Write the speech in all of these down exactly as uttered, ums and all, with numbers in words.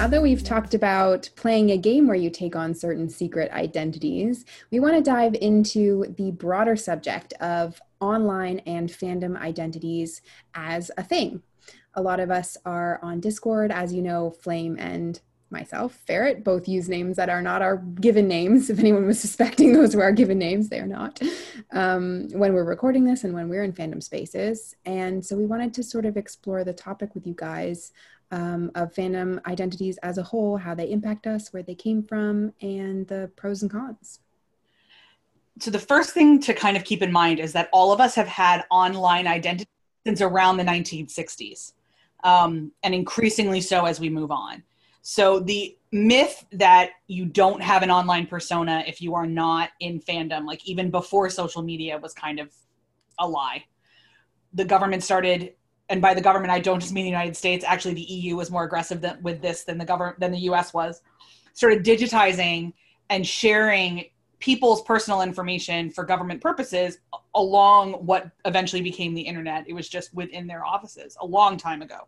that we've talked about playing a game where you take on certain secret identities, we want to dive into the broader subject of online and fandom identities as a thing. A lot of us are on Discord. As you know, Flame and myself, Ferret, both use names that are not our given names. If anyone was suspecting those were our given names, they are not, um, when we're recording this and when we're in fandom spaces. And so we wanted to sort of explore the topic with you guys um, of fandom identities as a whole, how they impact us, where they came from, and the pros and cons. So the first thing to kind of keep in mind is that all of us have had online identities since around the nineteen sixties, um, and increasingly so as we move on. So the myth that you don't have an online persona if you are not in fandom, like even before social media, was kind of a lie. The government started, and by the government, I don't just mean the United States, actually the E U was more aggressive than, with this than the government, than the U S was, started digitizing and sharing people's personal information for government purposes along what eventually became the internet. It was just within their offices a long time ago.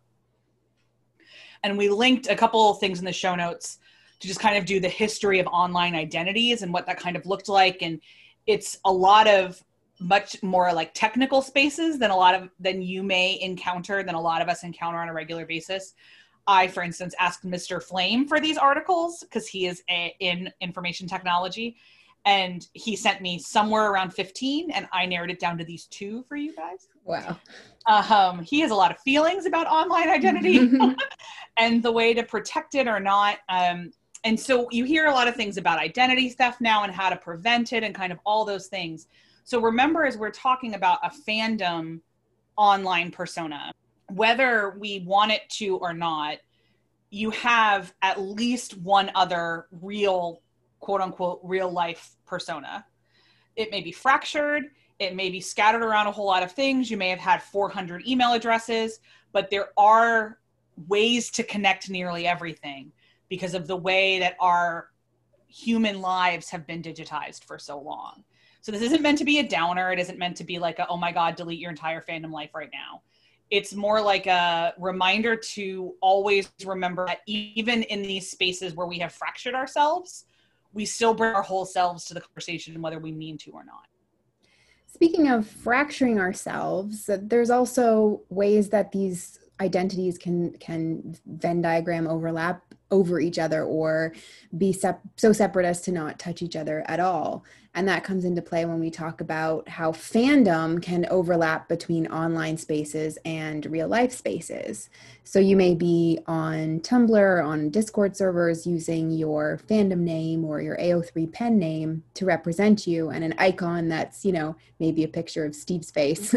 And we linked a couple of things in the show notes to just kind of do the history of online identities and what that kind of looked like. And it's a lot of much more like technical spaces than a lot of, than you may encounter, than a lot of us encounter on a regular basis. I, for instance, asked Mister Flame for these articles because he is a, in information technology. And he sent me somewhere around fifteen, and I narrowed it down to these two for you guys. Wow. Um, he has a lot of feelings about online identity and the way to protect it or not. Um, and so you hear a lot of things about identity theft now and how to prevent it and kind of all those things. So remember, as we're talking about a fandom online persona, whether we want it to or not, you have at least one other real, quote unquote, real life persona. It may be fractured. It may be scattered around a whole lot of things. You may have had four hundred email addresses, but there are ways to connect nearly everything because of the way that our human lives have been digitized for so long. So this isn't meant to be a downer. It isn't meant to be like, a, oh my God, delete your entire fandom life right now. It's more like a reminder to always remember that even in these spaces where we have fractured ourselves, we still bring our whole selves to the conversation, whether we mean to or not. Speaking of fracturing ourselves, there's also ways that these identities can can Venn diagram overlap over each other or be sep- so separate as to not touch each other at all. And that comes into play when we talk about how fandom can overlap between online spaces and real life spaces. So you may be on Tumblr or on Discord servers using your fandom name or your A O three pen name to represent you, and an icon that's, you know, maybe a picture of Steve's face.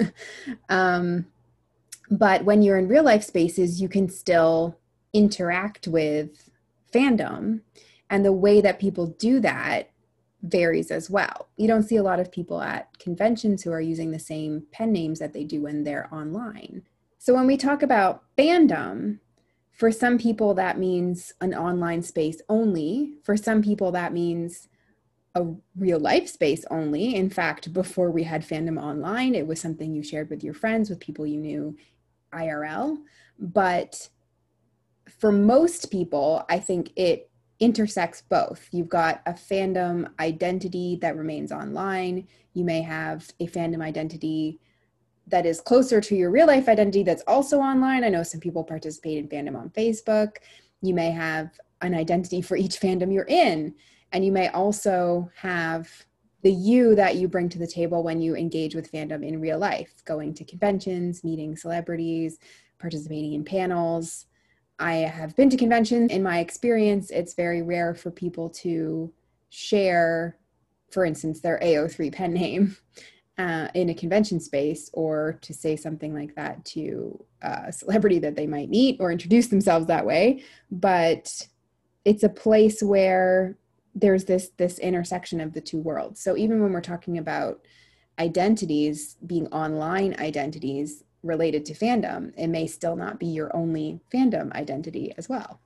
um, but when you're in real life spaces, you can still interact with fandom, and the way that people do that varies as well. You don't see a lot of people at conventions who are using the same pen names that they do when they're online. So when we talk about fandom, for some people that means an online space only. For some people that means a real life space only. In fact, before we had fandom online, it was something you shared with your friends, with people you knew I R L. But for most people, I think it intersects both. You've got a fandom identity that remains online. You may have a fandom identity that is closer to your real life identity that's also online. I know some people participate in fandom on Facebook. You may have an identity for each fandom you're in. And you may also have the you that you bring to the table when you engage with fandom in real life, going to conventions, meeting celebrities, participating in panels. I have been to conventions. In my experience, it's very rare for people to share, for instance, their A O three pen name uh, in a convention space, or to say something like that to a celebrity that they might meet or introduce themselves that way. But it's a place where there's this this intersection of the two worlds. So even when we're talking about identities being online identities related to fandom, it may still not be your only fandom identity as well.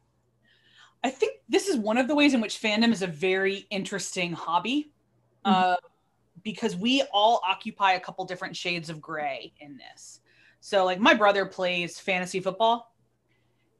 I think this is one of the ways in which fandom is a very interesting hobby, mm-hmm. uh, because we all occupy a couple different shades of gray in this. So like my brother plays fantasy football.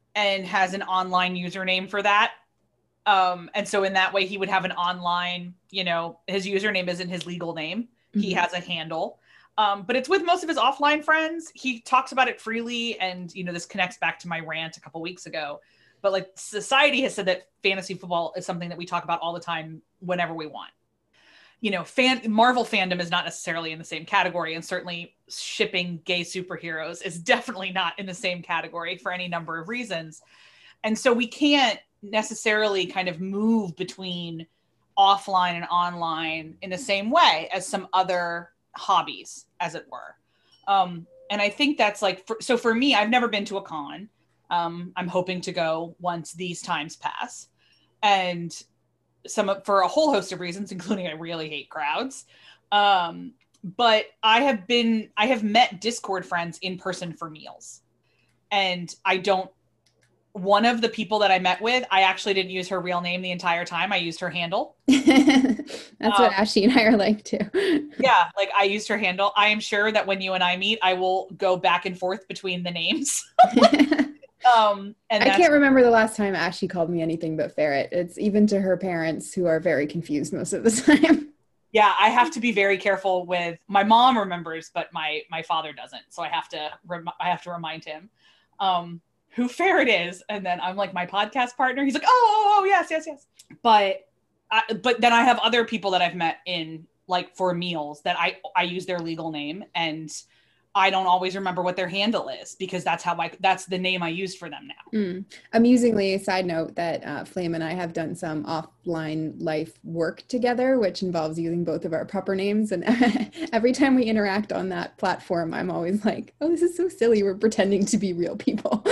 and has an online username for that. Um, and so in that way, he would have an online, you know, his username isn't his legal name. Mm-hmm. He has a handle. Um, but it's with most of his offline friends. He talks about it freely. And, you know, this connects back to my rant a couple weeks ago. But like society has said that fantasy football is something that we talk about all the time whenever we want. You know, fan Marvel fandom is not necessarily in the same category. And certainly shipping gay superheroes is definitely not in the same category for any number of reasons. And so we can't necessarily kind of move between offline and online in the same way as some other hobbies, as it were. Um, and I think that's like, for, so for me, I've never been to a con. Um, I'm hoping to go once these times pass. And some for a whole host of reasons, including I really hate crowds. Um, but I have been, I have met Discord friends in person for meals. And I don't, one of the people that I met with, I actually didn't use her real name the entire time. I used her handle. That's um, what Ashley and I are like too. Yeah, like I used her handle. I am sure that when you and I meet, I will go back and forth between the names. um, and I can't remember the last time Ashley called me anything but Ferret. It's even to her parents, who are very confused most of the time. Yeah, I have to be very careful with, my mom remembers, but my my father doesn't. So I have to rem- I have to remind him. Um, who Ferret is, and then I'm like my podcast partner. He's like, oh, oh, oh yes, yes, yes. But, I, but then I have other people that I've met in like for meals that I I use their legal name, and I don't always remember what their handle is because that's how I that's the name I used for them now. Mm. Amusingly, side note that uh, Flame and I have done some offline life work together, which involves using both of our proper names. And every time we interact on that platform, I'm always like, "Oh, this is so silly. We're pretending to be real people."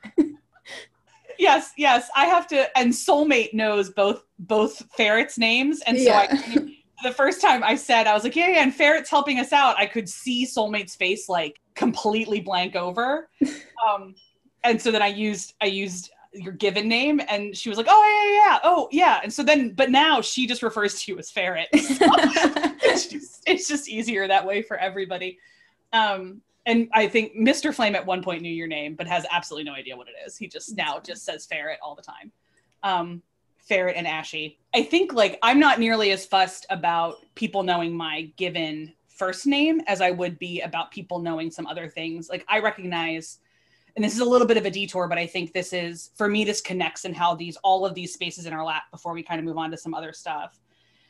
Yes, yes, I have to. And Soulmate knows both both Ferret's names, and so yeah. I. The first time I said, I was like, yeah, yeah, and Ferret's helping us out. I could see Soulmate's face like completely blank over. Um, and so then I used, I used your given name, and she was like, oh, yeah, yeah, yeah. Oh, yeah. And so then, but now she just refers to you as Ferret. So it's, just, it's just easier that way for everybody. Um, and I think Mister Flame at one point knew your name, but has absolutely no idea what it is. He just now just says Ferret all the time. Um, Ferret and Ashy. I think like I'm not nearly as fussed about people knowing my given first name as I would be about people knowing some other things. Like I recognize, and this is a little bit of a detour, but I think this is, for me, this connects in how these, all of these spaces interlap before we kind of move on to some other stuff,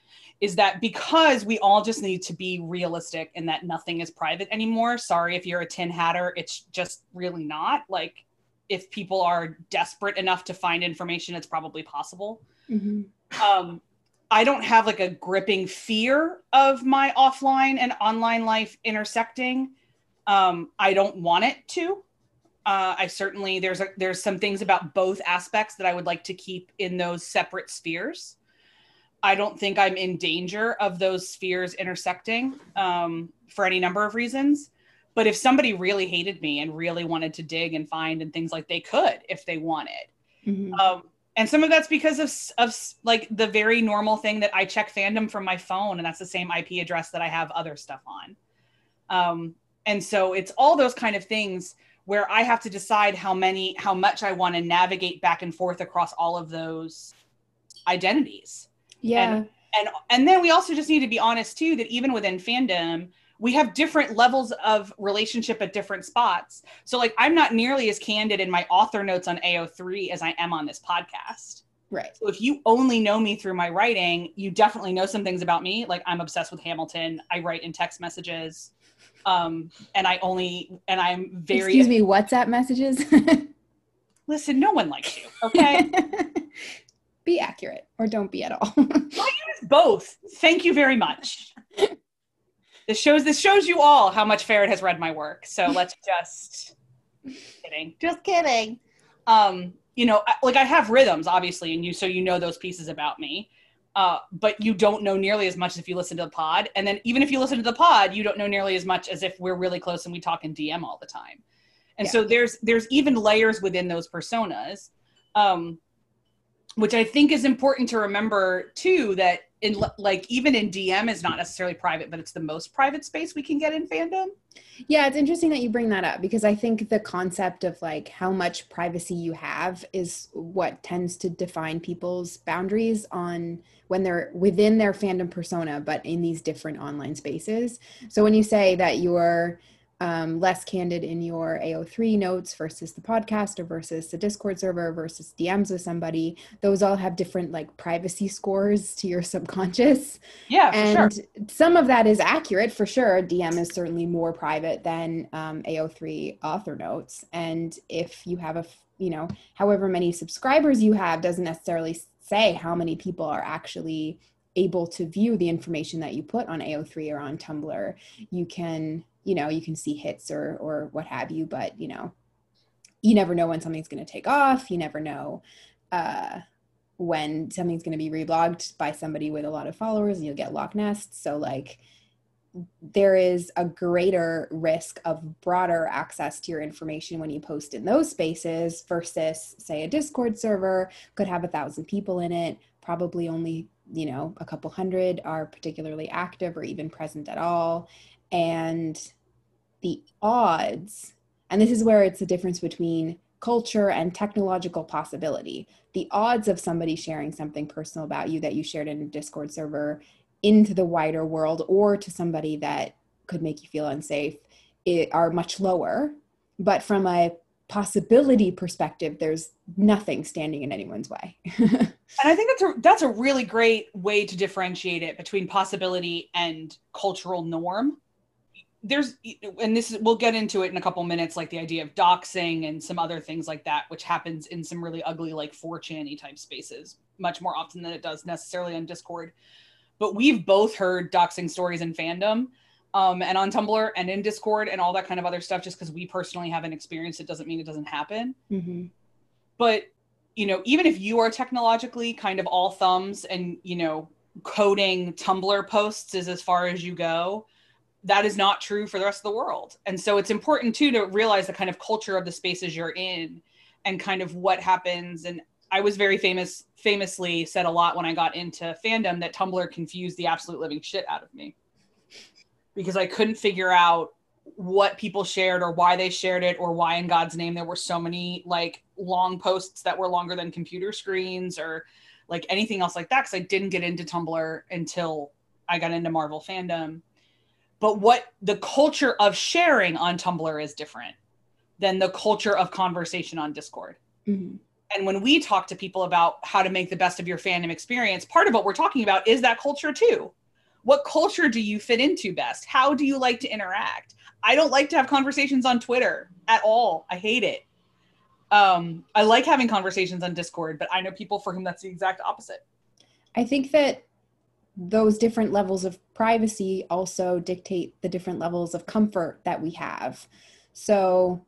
is that because we all just need to be realistic and that nothing is private anymore. Sorry if you're a tin hatter, it's just really not. Like if people are desperate enough to find information, it's probably possible. Mm-hmm. Um, I don't have like a gripping fear of my offline and online life intersecting. Um, I don't want it to. Uh, I certainly, there's a, there's some things about both aspects that I would like to keep in those separate spheres. I don't think I'm in danger of those spheres intersecting um, for any number of reasons. But if somebody really hated me and really wanted to dig and find and things like, they could if they wanted. Mm-hmm. Um, and some of that's because of, of like the very normal thing that I check fandom from my phone, and that's the same I P address that I have other stuff on. Um, and so it's all those kind of things where I have to decide how many, how much I want to navigate back and forth across all of those identities. Yeah. And, and, and then we also just need to be honest too, that even within fandom, we have different levels of relationship at different spots. So like, I'm not nearly as candid in my author notes on A O three as I am on this podcast. Right. So if you only know me through my writing, you definitely know some things about me. Like I'm obsessed with Hamilton. I write in text messages. Um, and I only, and I'm very- Excuse me, WhatsApp messages? Listen, no one likes you, okay? Be accurate or don't be at all. I use both. Thank you very much. This shows this shows you all how much Ferret has read my work. So let's just kidding, just kidding. Um, you know, like I have rhythms, obviously, and you so you know those pieces about me. Uh, but you don't know nearly as much as if you listen to the pod. And then even if you listen to the pod, you don't know nearly as much as if we're really close and we talk in D M all the time. And yeah. so there's there's even layers within those personas. Um, which I think is important to remember too, that in like even in D M is not necessarily private, but it's the most private space we can get in fandom. Yeah, it's interesting that you bring that up, because I think the concept of like how much privacy you have is what tends to define people's boundaries on when they're within their fandom persona, but in these different online spaces. So when you say that you're um, less candid in your A O three notes versus the podcast, or versus the Discord server versus D Ms with somebody, those all have different like privacy scores to your subconscious. Yeah, for And sure. some of that is accurate for sure. D M is certainly more private than um, A O three author notes. And if you have a, you know, however many subscribers you have doesn't necessarily say how many people are actually able to view the information that you put on A O three or on Tumblr. You can, you know, you can see hits or or what have you, but you know, you never know when something's going to take off. You never know uh, when something's going to be reblogged by somebody with a lot of followers, and you'll get Loch Ness. So like, there is a greater risk of broader access to your information when you post in those spaces versus, say, a Discord server could have a thousand people in it. Probably only, you know, a couple hundred are particularly active or even present at all. And the odds, and this is where it's the difference between culture and technological possibility. The odds of somebody sharing something personal about you that you shared in a Discord server into the wider world, or to somebody that could make you feel unsafe, it, are much lower. But from a possibility perspective, there's nothing standing in anyone's way. And I think that's a that's a really great way to differentiate it between possibility and cultural norm. There's, and this is, we'll get into it in a couple minutes, like the idea of doxing and some other things like that, which happens in some really ugly, like four chan-y type spaces, much more often than it does necessarily on Discord. But we've both heard doxing stories in fandom, um, and on Tumblr and in Discord and all that kind of other stuff. Just because we personally haven't experienced it doesn't mean it doesn't happen. Mm-hmm. But, you know, even if you are technologically kind of all thumbs and, you know, coding Tumblr posts is as far as you go, that is not true for the rest of the world. And so it's important too to realize the kind of culture of the spaces you're in and kind of what happens. And I was very famous, famously said a lot when I got into fandom that Tumblr confused the absolute living shit out of me, because I couldn't figure out what people shared or why they shared it, or why in God's name there were so many like long posts that were longer than computer screens or like anything else like that. Cause I didn't get into Tumblr until I got into Marvel fandom. But what the culture of sharing on Tumblr is different than the culture of conversation on Discord. Mm-hmm. And when we talk to people about how to make the best of your fandom experience, part of what we're talking about is that culture too. What culture do you fit into best? How do you like to interact? I don't like to have conversations on Twitter at all. I hate it. Um, I like having conversations on Discord, but I know people for whom that's the exact opposite. I think that those different levels of privacy also dictate the different levels of comfort that we have. So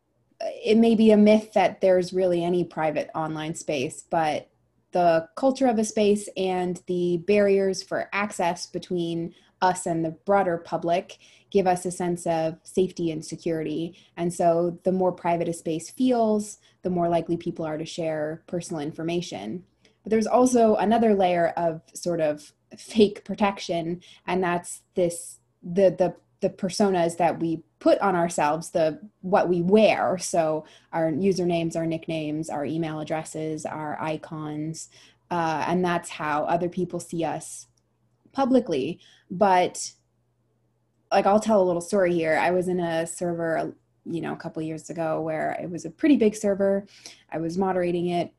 it may be a myth that there's really any private online space, but the culture of a space and the barriers for access between us and the broader public give us a sense of safety and security. And so the more private a space feels, the more likely people are to share personal information. But there's also another layer of sort of fake protection, and that's this the the the personas that we put on ourselves, the what we wear. So our usernames, our nicknames, our email addresses, our icons, uh, and that's how other people see us publicly. But like, I'll tell a little story here. I was in a server, you know, a couple years ago where it was a pretty big server. I was moderating it,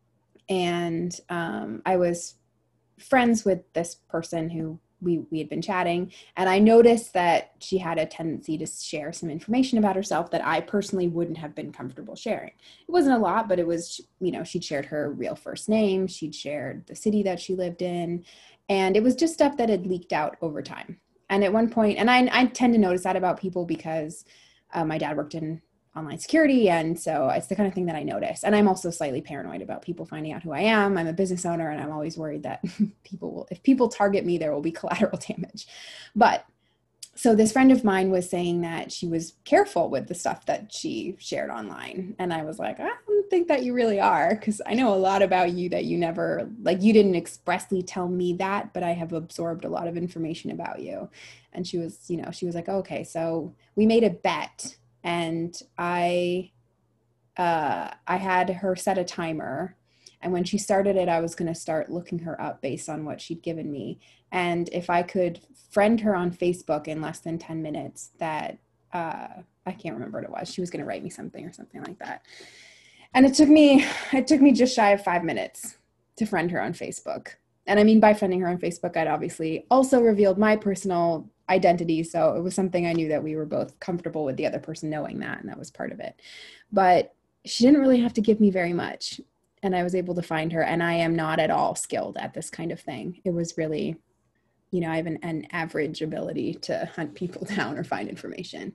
and um, I was friends with this person who we, we had been chatting, and I noticed that she had a tendency to share some information about herself that I personally wouldn't have been comfortable sharing. It wasn't a lot, but it was, you know, she'd shared her real first name, she'd shared the city that she lived in, and it was just stuff that had leaked out over time. And at one point, and I, I tend to notice that about people because uh, my dad worked in online security. And so it's the kind of thing that I notice. And I'm also slightly paranoid about people finding out who I am. I'm a business owner, and I'm always worried that people will, if people target me, there will be collateral damage. But so this friend of mine was saying that she was careful with the stuff that she shared online. And I was like, I don't think that you really are, because I know a lot about you that you never, like, you didn't expressly tell me that, but I have absorbed a lot of information about you. And she was, you know, she was like, okay, so we made a bet, and I, uh, I had her set a timer. And when she started it, I was going to start looking her up based on what she'd given me. And if I could friend her on Facebook in less than ten minutes, that uh, I can't remember what it was. She was going to write me something or something like that. And it took me, it took me just shy of five minutes to friend her on Facebook. And I mean, by friending her on Facebook, I'd obviously also revealed my personal identity. So it was something I knew that we were both comfortable with the other person knowing that, and that was part of it. But she didn't really have to give me very much. And I was able to find her, and I am not at all skilled at this kind of thing. It was really, you know, I have an, an average ability to hunt people down or find information.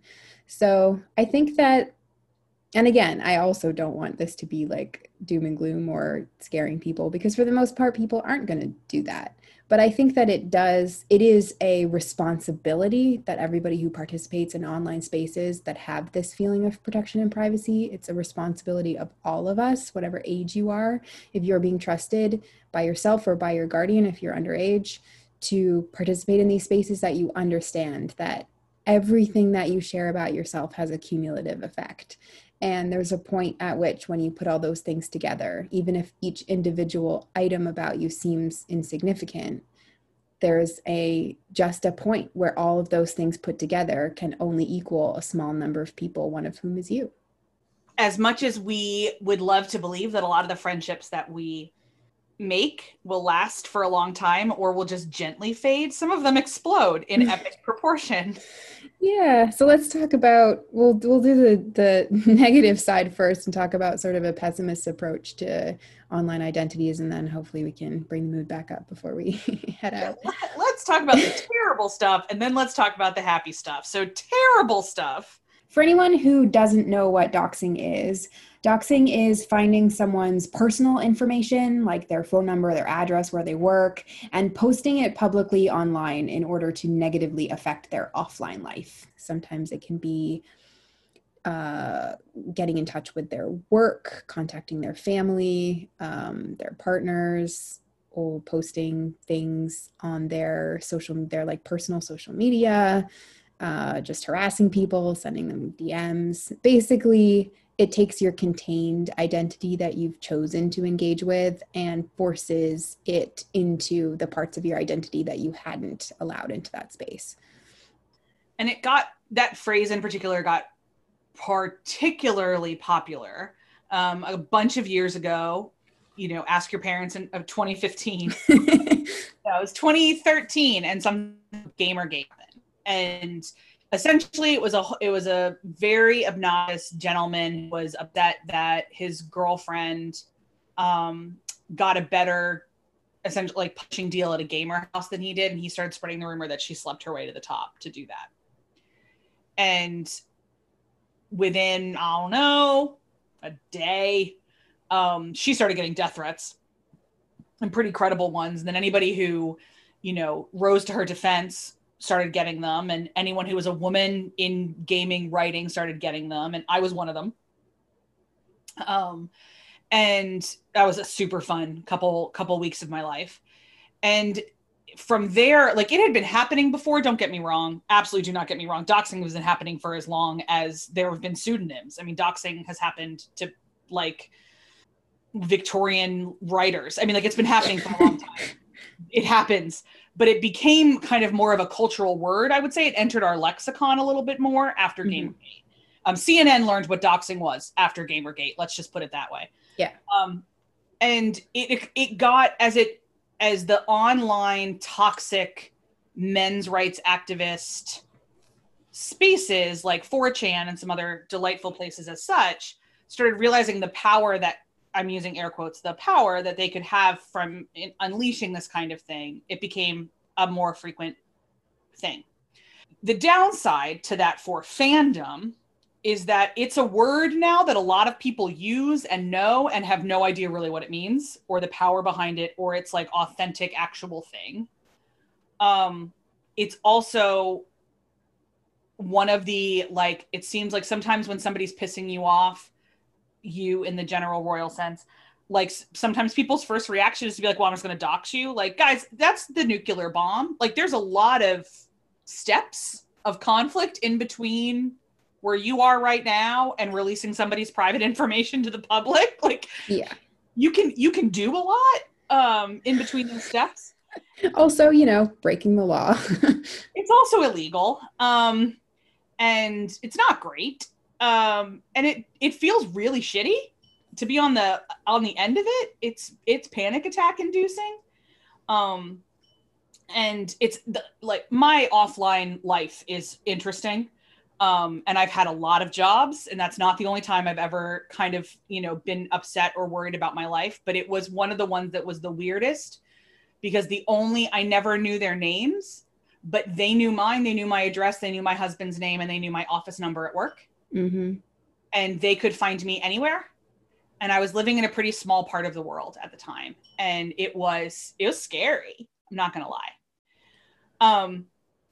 So I think that, and again, I also don't want this to be like doom and gloom or scaring people, because for the most part, people aren't going to do that. But I think that it does, it is a responsibility that everybody who participates in online spaces that have this feeling of protection and privacy, it's a responsibility of all of us, whatever age you are. If you're being trusted by yourself or by your guardian, if you're underage, to participate in these spaces, that you understand that everything that you share about yourself has a cumulative effect. And there's a point at which, when you put all those things together, even if each individual item about you seems insignificant, there's a just a point where all of those things put together can only equal a small number of people, one of whom is you. As much as we would love to believe that a lot of the friendships that we make will last for a long time or will just gently fade, some of them explode in epic proportion. Yeah, so let's talk about, we'll we'll do the the negative side first and talk about sort of a pessimist approach to online identities, and then hopefully we can bring the mood back up before we head out. Let's talk about the terrible stuff, and then let's talk about the happy stuff. So terrible stuff. For anyone who doesn't know what doxing is, doxing is finding someone's personal information, like their phone number, their address, where they work, and posting it publicly online in order to negatively affect their offline life. Sometimes it can be uh, getting in touch with their work, contacting their family, um, their partners, or posting things on their social, their like personal social media. Uh, just harassing people, sending them D Ms. Basically, it takes your contained identity that you've chosen to engage with and forces it into the parts of your identity that you hadn't allowed into that space. And it got, that phrase in particular got particularly popular um, a bunch of years ago. You know, ask your parents in of twenty fifteen. That was twenty thirteen, and some Gamergate happened. And essentially it was a it was a very obnoxious gentleman who was upset that his girlfriend um, got a better, essentially like punching deal at a gamer house than he did, and he started spreading the rumor that she slept her way to the top to do that. And within, I don't know, a day, um, she started getting death threats, and pretty credible ones. And then anybody who, you know, rose to her defense started getting them, and anyone who was a woman in gaming writing started getting them, and I was one of them. Um, and that was a super fun couple couple weeks of my life. And from there, like, it had been happening before, don't get me wrong, absolutely do not get me wrong. Doxing wasn't happening for as long as there have been pseudonyms. I mean, doxing has happened to like Victorian writers. I mean, like, it's been happening for a long time. It happens. But it became kind of more of a cultural word, I would say. It entered our lexicon a little bit more after mm-hmm. Gamergate. Um, C N N learned what doxing was after Gamergate. Let's just put it that way. Yeah. Um, and it it got, as it as the online toxic men's rights activist spaces like four chan and some other delightful places as such started realizing the power that, I'm using air quotes, the power that they could have from in, unleashing this kind of thing. It became a more frequent thing. The downside to that for fandom is that it's a word now that a lot of people use and know and have no idea really what it means or the power behind it, or it's like authentic, actual thing. Um, it's also one of the, like, it seems like sometimes when somebody's pissing you off, you in the general royal sense, like sometimes people's first reaction is to be like, well, I'm just going to dox you. Like, guys, that's the nuclear bomb. Like, there's a lot of steps of conflict in between where you are right now and releasing somebody's private information to the public. Like, yeah, you can, you can do a lot um, in between those steps. Also, you know, breaking the law. It's also illegal. Um, and it's not great. Um, and it, it feels really shitty to be on the, on the end of it. It's, it's panic attack inducing. Um, and it's the, like my offline life is interesting. Um, and I've had a lot of jobs, and that's not the only time I've ever kind of, you know, been upset or worried about my life, but it was one of the ones that was the weirdest because the only, I never knew their names, but they knew mine, they knew my address, they knew my husband's name, and they knew my office number at work. Mm-hmm. And they could find me anywhere. And I was living in a pretty small part of the world at the time. And it was, it was scary. I'm not going to lie. Um,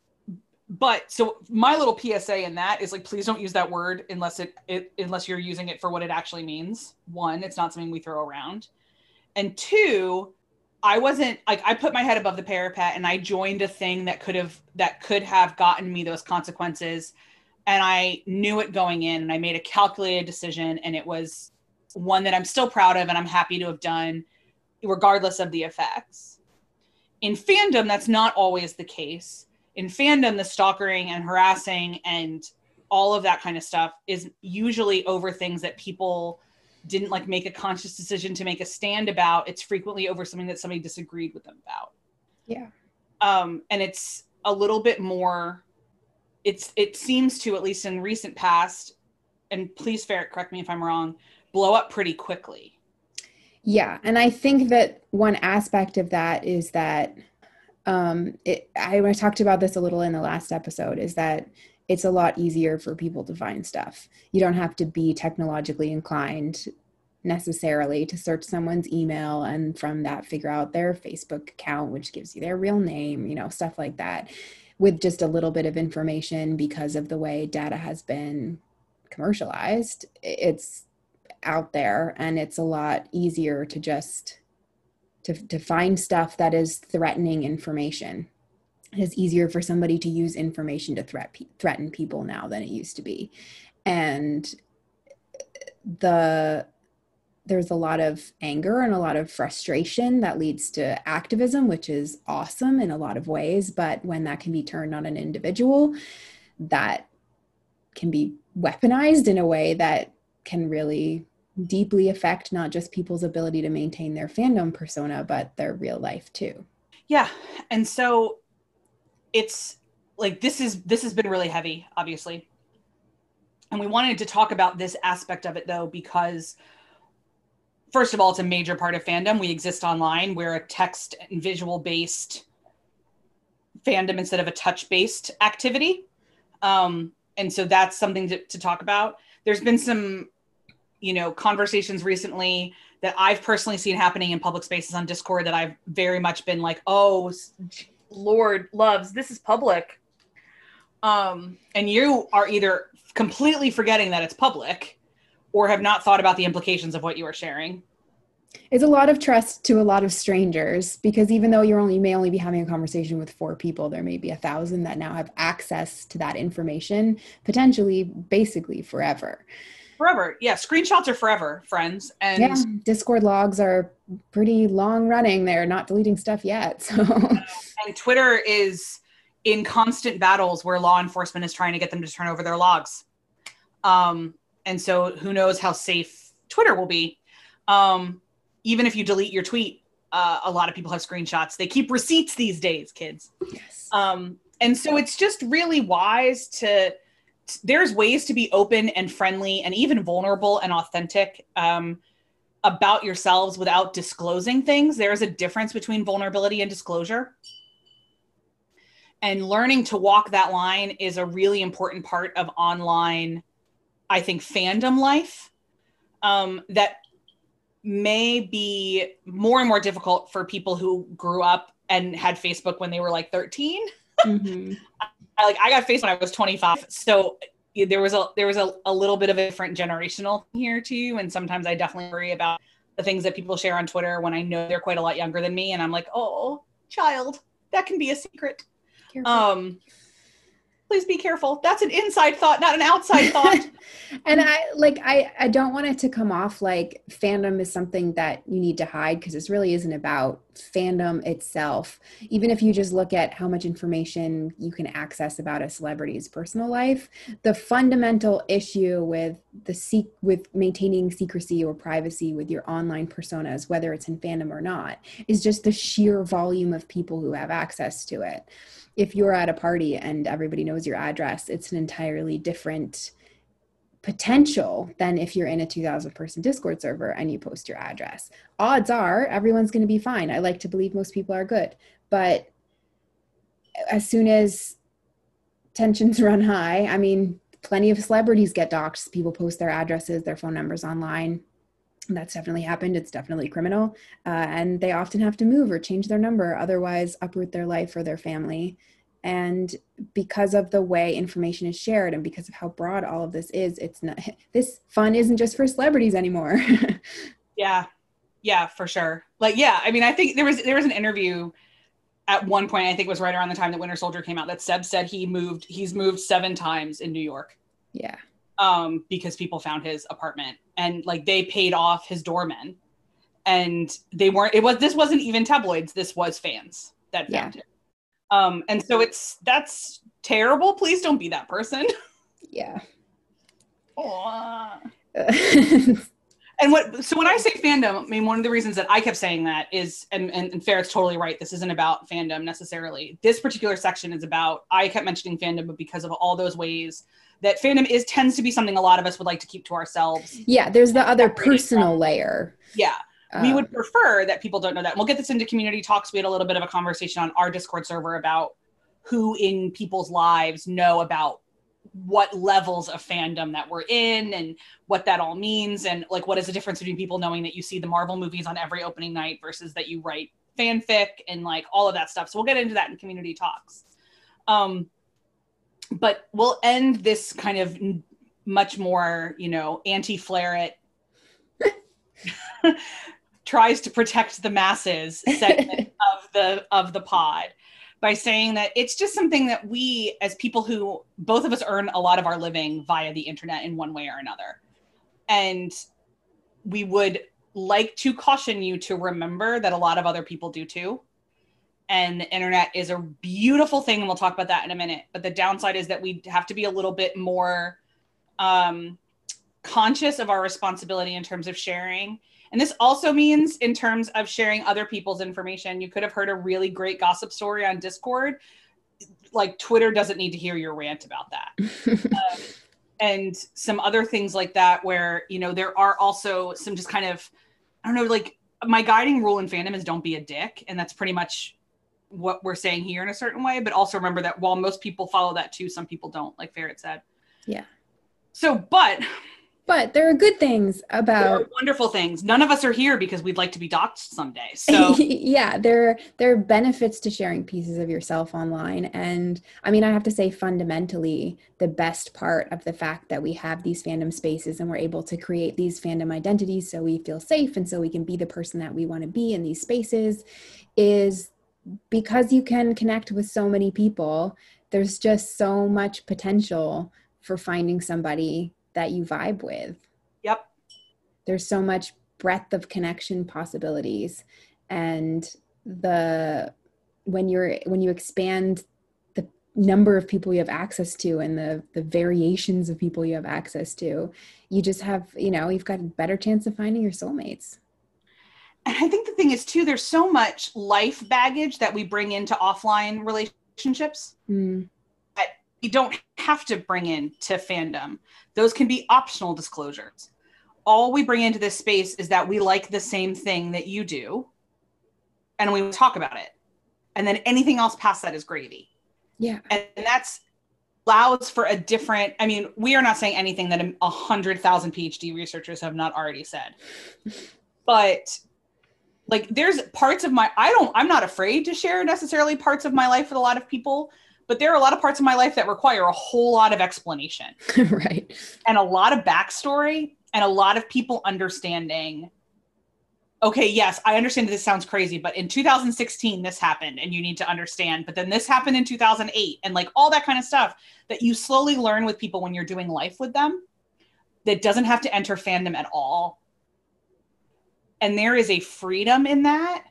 but so my little P S A in that is like, please don't use that word unless it, it, unless you're using it for what it actually means. One, it's not something we throw around. And two, I wasn't like, I put my head above the parapet and I joined a thing that could have, that could have gotten me those consequences. And I knew it going in, and I made a calculated decision, and it was one that I'm still proud of and I'm happy to have done regardless of the effects. In fandom, that's not always the case. In fandom, the stalking and harassing and all of that kind of stuff is usually over things that people didn't like make a conscious decision to make a stand about. It's frequently over something that somebody disagreed with them about. Yeah. Um, and it's a little bit more, it's, it seems to, at least in recent past, and please Ferret, correct me if I'm wrong, blow up pretty quickly. Yeah. And I think that one aspect of that is that um, it, I, I talked about this a little in the last episode, is that it's a lot easier for people to find stuff. You don't have to be technologically inclined necessarily to search someone's email and from that figure out their Facebook account, which gives you their real name, you know, stuff like that, with just a little bit of information. Because of the way data has been commercialized, it's out there, and it's a lot easier to just to, to find stuff that is threatening information. It's easier for somebody to use information to threat, threaten people now than it used to be. And the there's a lot of anger and a lot of frustration that leads to activism, which is awesome in a lot of ways. But when that can be turned on an individual, that can be weaponized in a way that can really deeply affect not just people's ability to maintain their fandom persona, but their real life too. Yeah. And so it's like, this is, this has been really heavy, obviously. And we wanted to talk about this aspect of it though, because first of all, it's a major part of fandom. We exist online. We're a text and visual based fandom instead of a touch based activity. Um, and so that's something to, to talk about. There's been some, you know, conversations recently that I've personally seen happening in public spaces on Discord that I've very much been like, oh, Lord loves, this is public. Um, and you are either completely forgetting that it's public or have not thought about the implications of what you are sharing. It's a lot of trust to a lot of strangers, because even though you're only, you may only be having a conversation with four people, there may be a thousand that now have access to that information, potentially, basically forever. Forever. Yeah. Screenshots are forever, friends. And yeah, Discord logs are pretty long running. They're not deleting stuff yet. So, and Twitter is in constant battles where law enforcement is trying to get them to turn over their logs. Um, and so who knows how safe Twitter will be. Um, even if you delete your tweet, uh, a lot of people have screenshots. They keep receipts these days, kids. Yes. Um, and so it's just really wise to, there's ways to be open and friendly and even vulnerable and authentic um, about yourselves without disclosing things. There's a difference between vulnerability and disclosure. And learning to walk that line is a really important part of online, I think, fandom life um, that may be more and more difficult for people who grew up and had Facebook when they were like thirteen. Mm-hmm. I, like I got faced when I was twenty-five. So there was a there was a, a little bit of a different generational here too. And sometimes I definitely worry about the things that people share on Twitter when I know they're quite a lot younger than me. And I'm like, oh, child, that can be a secret. Careful. Um, please be careful. That's an inside thought, not an outside thought. And I like, I, I don't want it to come off like fandom is something that you need to hide, because this really isn't about fandom itself. Even if you just look at how much information you can access about a celebrity's personal life, the fundamental issue with the se- with maintaining secrecy or privacy with your online personas, whether it's in fandom or not, is just the sheer volume of people who have access to it. If you're at a party and everybody knows your address, it's an entirely different potential than if you're in a two thousand person Discord server and you post your address. Odds are everyone's going to be fine. I like to believe most people are good. But as soon as tensions run high, I mean, plenty of celebrities get doxxed. People post their addresses, their phone numbers online. That's definitely happened. It's definitely criminal. Uh, and they often have to move or change their number, otherwise uproot their life or their family. And because of the way information is shared and because of how broad all of this is, it's not, this fun isn't just for celebrities anymore. Yeah. Yeah, for sure. Like, yeah, I mean, I think there was, there was an interview at one point, I think it was right around the time that Winter Soldier came out, that Seb said he moved, he's moved seven times in New York. Yeah. Um, because people found his apartment and like they paid off his doorman, and they weren't, it was, this wasn't even tabloids. This was fans that found Yeah. him. Um, and so it's, that's terrible. Please don't be that person. Yeah. And what, so when I say fandom, I mean, one of the reasons that I kept saying that is, and, and, and Farrett's totally right, this isn't about fandom necessarily. This particular section is about, I kept mentioning fandom, but because of all those ways that fandom is, tends to be something a lot of us would like to keep to ourselves. Yeah, there's the other personal from, layer. Yeah. Um, we would prefer that people don't know that. And we'll get this into community talks. We had a little bit of a conversation on our Discord server about who in people's lives know about what levels of fandom that we're in and what that all means. And like, what is the difference between people knowing that you see the Marvel movies on every opening night versus that you write fanfic and like all of that stuff. So we'll get into that in community talks. Um, but we'll end this kind of much more, you know, anti-Flarrett tries to protect the masses segment of the, of the pod, by saying that it's just something that we, as people who, both of us earn a lot of our living via the internet in one way or another. And we would like to caution you to remember that a lot of other people do too. And the internet is a beautiful thing, and we'll talk about that in a minute. But the downside is that we have to be a little bit more um, conscious of our responsibility in terms of sharing. And this also means in terms of sharing other people's information. You could have heard a really great gossip story on Discord. Like, Twitter doesn't need to hear your rant about that. um, and some other things like that where, you know, there are also some just kind of, I don't know, like my guiding rule in fandom is don't be a dick. And that's pretty much what we're saying here in a certain way. But also remember that while most people follow that too, some people don't, like Farrett said. Yeah. So, but... But there are good things about... There are wonderful things. None of us are here because we'd like to be doxxed someday. So yeah, there, there are benefits to sharing pieces of yourself online. And I mean, I have to say fundamentally, the best part of the fact that we have these fandom spaces and we're able to create these fandom identities so we feel safe and so we can be the person that we want to be in these spaces is because you can connect with so many people. There's just so much potential for finding somebody that you vibe with. Yep. There's so much breadth of connection possibilities. And the when you're when you expand the number of people you have access to and the the variations of people you have access to, you just have, you know, you've got a better chance of finding your soulmates. And I think the thing is too, there's so much life baggage that we bring into offline relationships. Mm. You don't have to bring in to fandom. Those can be optional disclosures. All we bring into this space is that we like the same thing that you do, and we talk about it. And then anything else past that is gravy. Yeah. And that's allows for a different, I mean, we are not saying anything that a hundred thousand PhD researchers have not already said. But like, there's parts of my, I don't, I'm not afraid to share necessarily parts of my life with a lot of people. but there are a lot of parts of my life that require a whole lot of explanation. Right. And a lot of backstory and a lot of people understanding, okay, yes, I understand that this sounds crazy, but in two thousand sixteen, this happened and you need to understand, but then this happened in two thousand eight and like all that kind of stuff that you slowly learn with people when you're doing life with them that doesn't have to enter fandom at all. And there is a freedom in that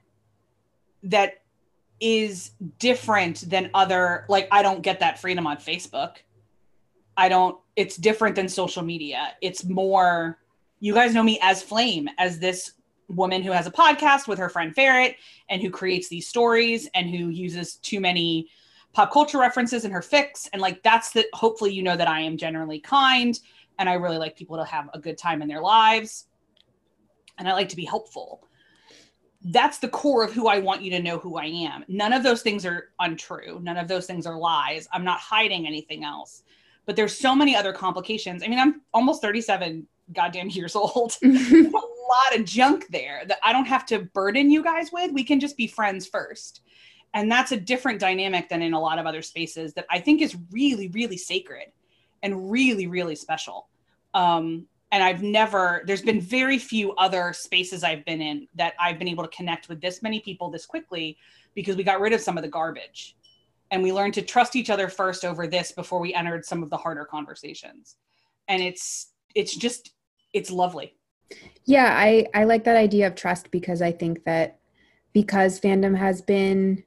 that is different than other, like, I don't get that freedom on Facebook. I don't, it's different than social media. It's more, you guys know me as Flame, as this woman who has a podcast with her friend Ferret and who creates these stories and who uses too many pop culture references in her fics. And like, that's the, hopefully, you know, that I am generally kind and I really like people to have a good time in their lives. And I like to be helpful. That's the core of who I want you to know who I am. None of those things are untrue. None of those things are lies. I'm not hiding anything else. But there's so many other complications. I mean, I'm almost thirty-seven goddamn years old. There's a lot of junk there that I don't have to burden you guys with. We can just be friends first. And that's a different dynamic than in a lot of other spaces that I think is really, really sacred and really, really special. Um, And I've never, there's been very few other spaces I've been in that I've been able to connect with this many people this quickly because we got rid of some of the garbage. And we learned to trust each other first over this before we entered some of the harder conversations. And it's, it's just, it's lovely. Yeah, I, I like that idea of trust because I think that because fandom has been,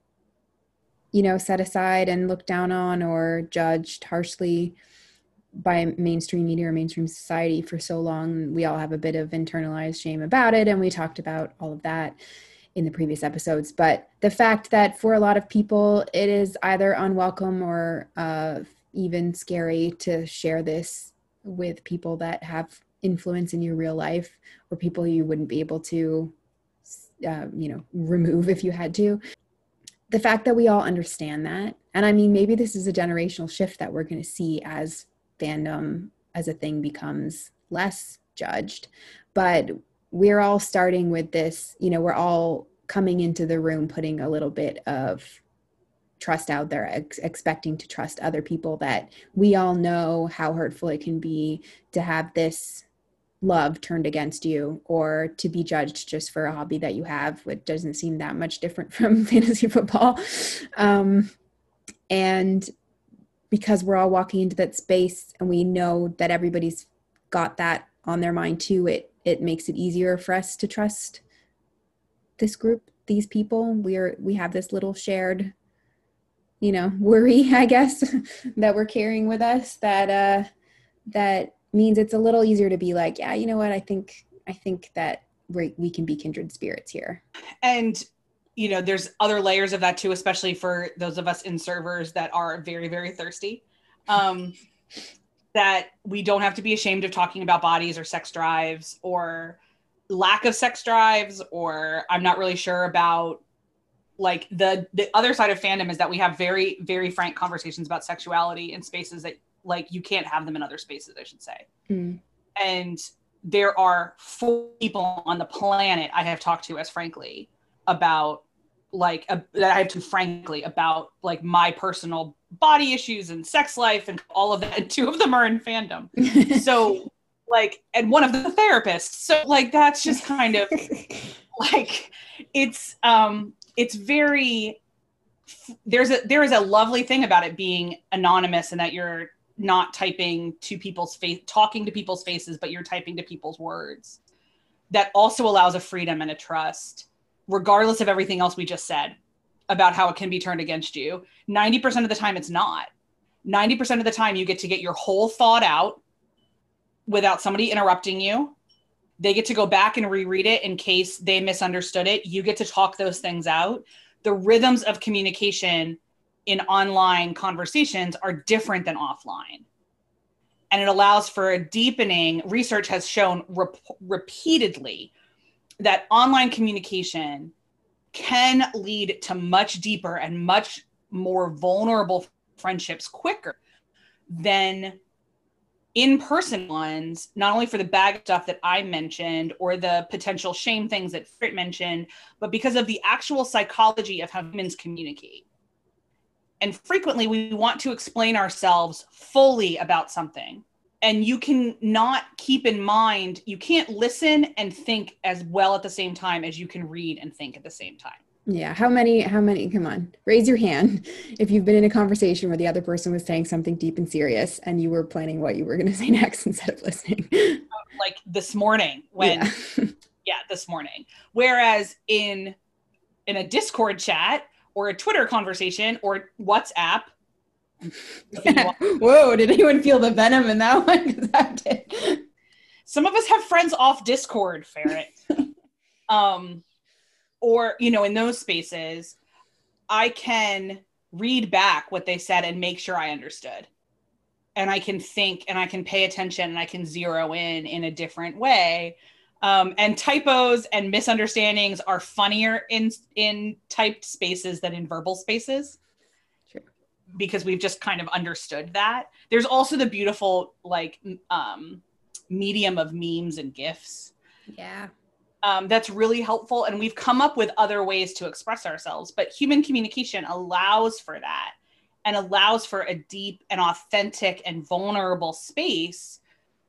you know, set aside and looked down on or judged harshly by mainstream media or mainstream society for so long, we all have a bit of internalized shame about it. And we talked about all of that in the previous episodes. But the fact that for a lot of people, it is either unwelcome or uh, even scary to share this with people that have influence in your real life or people you wouldn't be able to, uh, you know, remove if you had to. The fact that we all understand that. And I mean, maybe this is a generational shift that we're going to see as fandom as a thing becomes less judged, but we're all starting with this, you know, we're all coming into the room, putting a little bit of trust out there, ex- expecting to trust other people that we all know how hurtful it can be to have this love turned against you or to be judged just for a hobby that you have, which doesn't seem that much different from fantasy football. Um, and because we're all walking into that space and we know that everybody's got that on their mind too, it it makes it easier for us to trust this group, these people. We're we have this little shared, you know, worry, I guess, that we're carrying with us that uh, that means it's a little easier to be like, yeah, you know what, I think I think that we we can be kindred spirits here. And you know, there's other layers of that too, especially for those of us in servers that are very, very thirsty. Um, that we don't have to be ashamed of talking about bodies or sex drives or lack of sex drives, or I'm not really sure about like the, the other side of fandom is that we have very, very frank conversations about sexuality in spaces that like you can't have them in other spaces, I should say. Mm. And there are four people on the planet I have talked to as frankly about like uh, that I have to frankly about like my personal body issues and sex life and all of that. And two of them are in fandom. So like, and one of the therapists. So like, that's just kind of like, it's, um, it's very, there's a, there is a lovely thing about it being anonymous and that you're not typing to people's face, talking to people's faces, but you're typing to people's words. That also allows a freedom and a trust, regardless of everything else we just said about how it can be turned against you. ninety percent of the time it's not. ninety percent of the time you get to get your whole thought out without somebody interrupting you. They get to go back and reread it in case they misunderstood it. You get to talk those things out. The rhythms of communication in online conversations are different than offline. And it allows for a deepening. Research has shown rep- repeatedly that online communication can lead to much deeper and much more vulnerable friendships quicker than in-person ones, not only for the bag stuff that I mentioned or the potential shame things that Frit mentioned, but because of the actual psychology of how humans communicate. And frequently we want to explain ourselves fully about something. And you can not keep in mind, you can't listen and think as well at the same time as you can read and think at the same time. Yeah. How many, how many, come on, raise your hand if you've been in a conversation where the other person was saying something deep and serious and you were planning what you were going to say next instead of listening. Like this morning when, yeah. yeah, this morning. Whereas in, in a Discord chat or a Twitter conversation or WhatsApp, whoa, did anyone feel the venom in that one? I did. Some of us have friends off Discord, Ferret. um, or, you know, in those spaces, I can read back what they said and make sure I understood. And I can think and I can pay attention and I can zero in in a different way. Um, and typos and misunderstandings are funnier in, in typed spaces than in verbal spaces. Because we've just kind of understood that. There's also the beautiful like um, medium of memes and GIFs. Yeah. Um, that's really helpful. And we've come up with other ways to express ourselves, but human communication allows for that and allows for a deep and authentic and vulnerable space.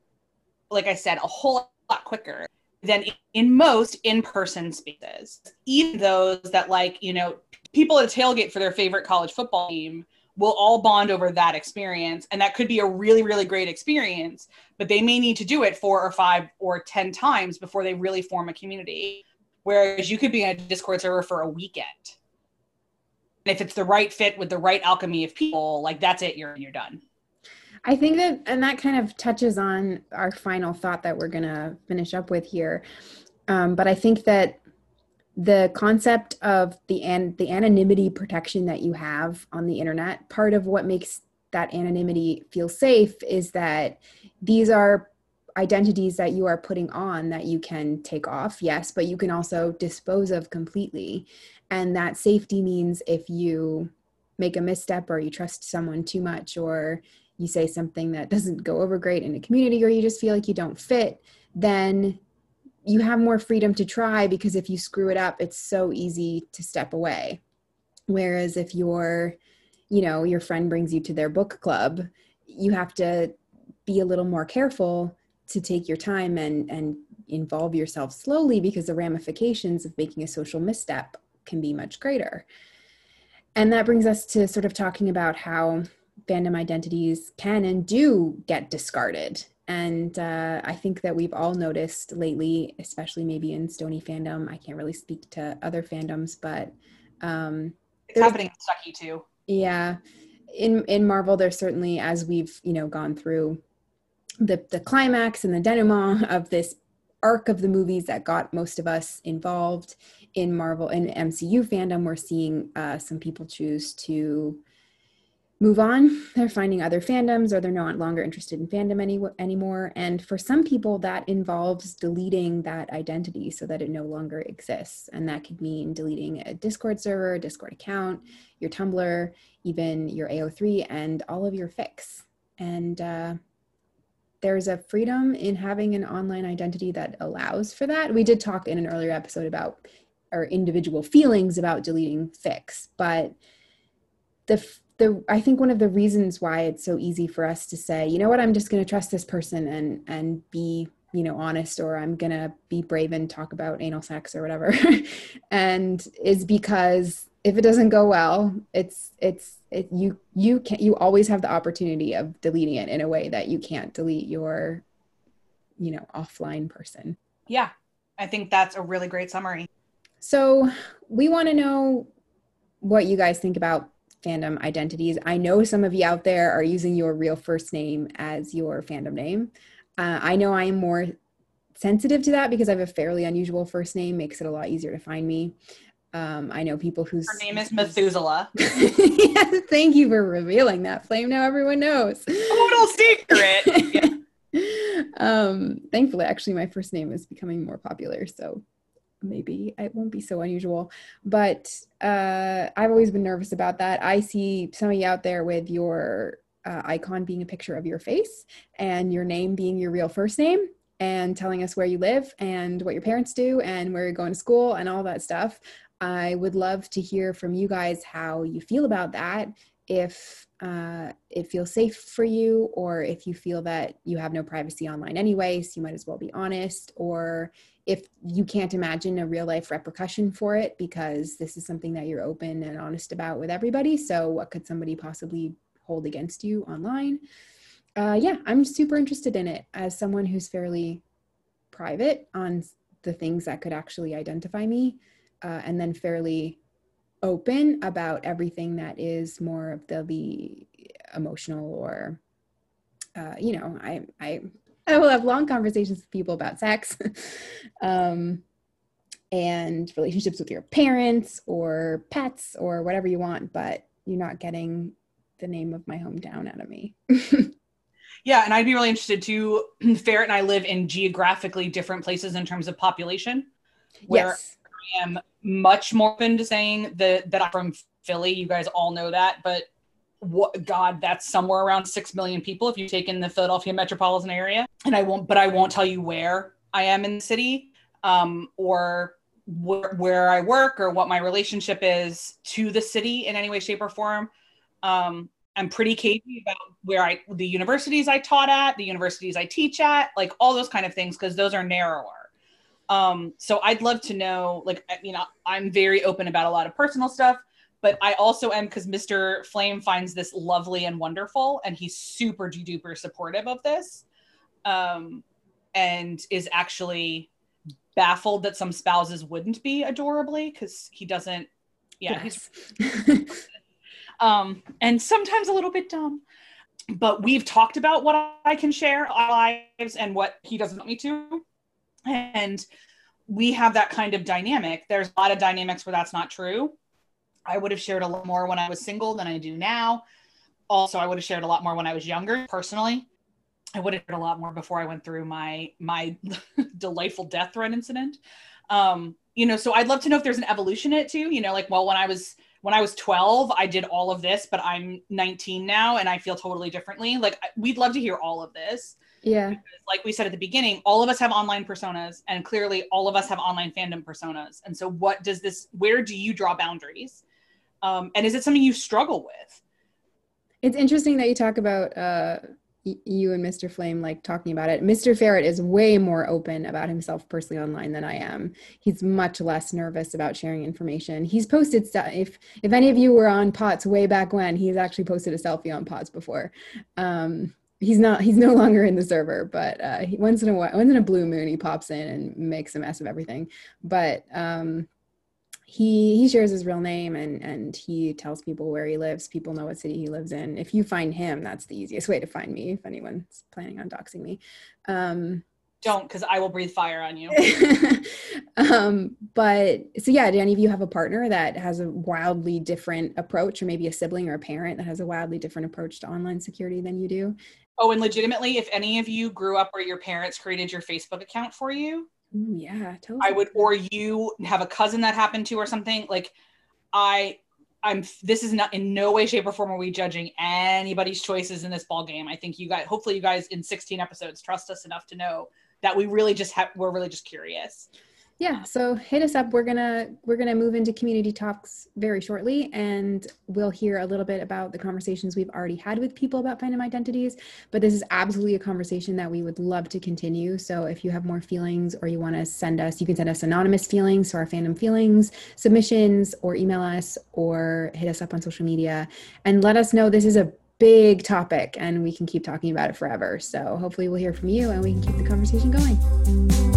Like I said, a whole lot quicker than in most in-person spaces. Even those that like, you know, people at a tailgate for their favorite college football team will all bond over that experience. And that could be a really, really great experience, but they may need to do it four or five or ten times before they really form a community. Whereas you could be on a Discord server for a weekend. And if it's the right fit with the right alchemy of people, like that's it, you're, you're done. I think that, and that kind of touches on our final thought that we're going to finish up with here. Um, but I think that the concept of the an, the anonymity protection that you have on the internet, part of what makes that anonymity feel safe is that these are identities that you are putting on that you can take off, yes, but you can also dispose of completely. And that safety means if you make a misstep or you trust someone too much or you say something that doesn't go over great in a community or you just feel like you don't fit, then you have more freedom to try, because if you screw it up, it's so easy to step away. Whereas if you're, you know, your friend brings you to their book club, you have to be a little more careful to take your time and, and involve yourself slowly, because the ramifications of making a social misstep can be much greater. And that brings us to sort of talking about how fandom identities can and do get discarded. And uh, I think that we've all noticed lately, especially maybe in Stony fandom, I can't really speak to other fandoms, but um, it's happening in Stucky too. Yeah, in in Marvel, there's certainly, as we've you know gone through the the climax and the denouement of this arc of the movies that got most of us involved in Marvel and M C U fandom, we're seeing uh, some people choose to move on. They're finding other fandoms, or they're no longer interested in fandom any, anymore. And for some people, that involves deleting that identity so that it no longer exists. And that could mean deleting a Discord server, a Discord account, your Tumblr, even your A O three, and all of your fics. And uh, there's a freedom in having an online identity that allows for that. We did talk in an earlier episode about our individual feelings about deleting fics, but the The, I think one of the reasons why it's so easy for us to say, you know what, I'm just going to trust this person and and be, you know, honest, or I'm going to be brave and talk about anal sex or whatever, and is because if it doesn't go well, it's it's it, you you can you always have the opportunity of deleting it in a way that you can't delete your, you know, offline person. Yeah, I think that's a really great summary. So we want to know what you guys think about fandom identities. I know some of you out there are using your real first name as your fandom name. Uh, I know I am more sensitive to that because I have a fairly unusual first name, makes it a lot easier to find me. Um, I know people whose Her name is Methuselah. Yes, thank you for revealing that, Flame. Now everyone knows. Total secret. Yeah. um, thankfully, actually, my first name is becoming more popular, so maybe it won't be so unusual, but uh, I've always been nervous about that. I see some of you out there with your uh, icon being a picture of your face and your name being your real first name and telling us where you live and what your parents do and where you're going to school and all that stuff. I would love to hear from you guys how you feel about that. if uh, it feels safe for you, or if you feel that you have no privacy online anyway, so you might as well be honest, or if you can't imagine a real life repercussion for it because this is something that you're open and honest about with everybody. So what could somebody possibly hold against you online? Uh, yeah, I'm super interested in it as someone who's fairly private on the things that could actually identify me, uh, and then fairly open about everything that is more of the, the emotional or, uh, you know, I, I, I will have long conversations with people about sex um, and relationships with your parents or pets or whatever you want, but you're not getting the name of my hometown out of me. Yeah, and I'd be really interested too. Ferret and I live in geographically different places in terms of population, where Yes. I am much more open to saying that, that I'm from Philly. You guys all know that, but what, God, that's somewhere around six million people if you take in the Philadelphia metropolitan area. And I won't, but I won't tell you where I am in the city, um, or wh- where I work or what my relationship is to the city in any way, shape, or form. Um, I'm pretty cagey about where I, the universities I taught at, the universities I teach at, like all those kind of things, because those are narrower. Um, so I'd love to know, like, you know, I'm very open about a lot of personal stuff, but I also am, because Mister Flame finds this lovely and wonderful, and he's super duper supportive of this, um, and is actually baffled that some spouses wouldn't be adorably, because he doesn't, yeah, Yes. he's um, and sometimes a little bit dumb, but we've talked about what I can share our lives and what he doesn't want me to. And we have that kind of dynamic. There's a lot of dynamics where that's not true. I would have shared a lot more when I was single than I do now. Also, I would have shared a lot more when I was younger. Personally, I would have shared a lot more before I went through my, my delightful death threat incident. Um, you know, so I'd love to know if there's an evolution in it too, you know, like, well, when I was, when I was twelve, I did all of this, but I'm nineteen now and I feel totally differently. Like, we'd love to hear all of this. Yeah. Because, like we said at the beginning, all of us have online personas, and clearly all of us have online fandom personas. And so what does this, where do you draw boundaries? Um, and is it something you struggle with? It's interesting that you talk about uh, y- you and Mister Flame, like talking about it. Mister Ferret is way more open about himself personally online than I am. He's much less nervous about sharing information. He's posted stuff. If, if any of you were on Pots way back when, he's actually posted a selfie on Pots before. Um, he's not, he's no longer in the server, but uh, he, once in a while, once in a blue moon, he pops in and makes a mess of everything. But um, he he shares his real name, and and he tells people where he lives. People know what city he lives in. If you find him, that's the easiest way to find me if anyone's planning on doxing me. Um, Don't, because I will breathe fire on you. um, but so yeah, do any of you have a partner that has a wildly different approach, or maybe a sibling or a parent that has a wildly different approach to online security than you do? Oh, and legitimately, if any of you grew up where your parents created your Facebook account for you, Ooh, yeah, tell us I about would, that. or you have a cousin that happened to or something, like, I, I'm, this is not in no way, shape, or form are we judging anybody's choices in this ball game. I think you guys, hopefully you guys in sixteen episodes trust us enough to know that we really just have, we're really just curious. Yeah, so hit us up. We're gonna we're gonna move into community talks very shortly, and we'll hear a little bit about the conversations we've already had with people about fandom identities. But this is absolutely a conversation that we would love to continue. So if you have more feelings, or you want to send us, you can send us anonymous feelings, so our fandom feelings submissions, or email us, or hit us up on social media, and let us know. This is a big topic, and we can keep talking about it forever. So hopefully we'll hear from you, and we can keep the conversation going.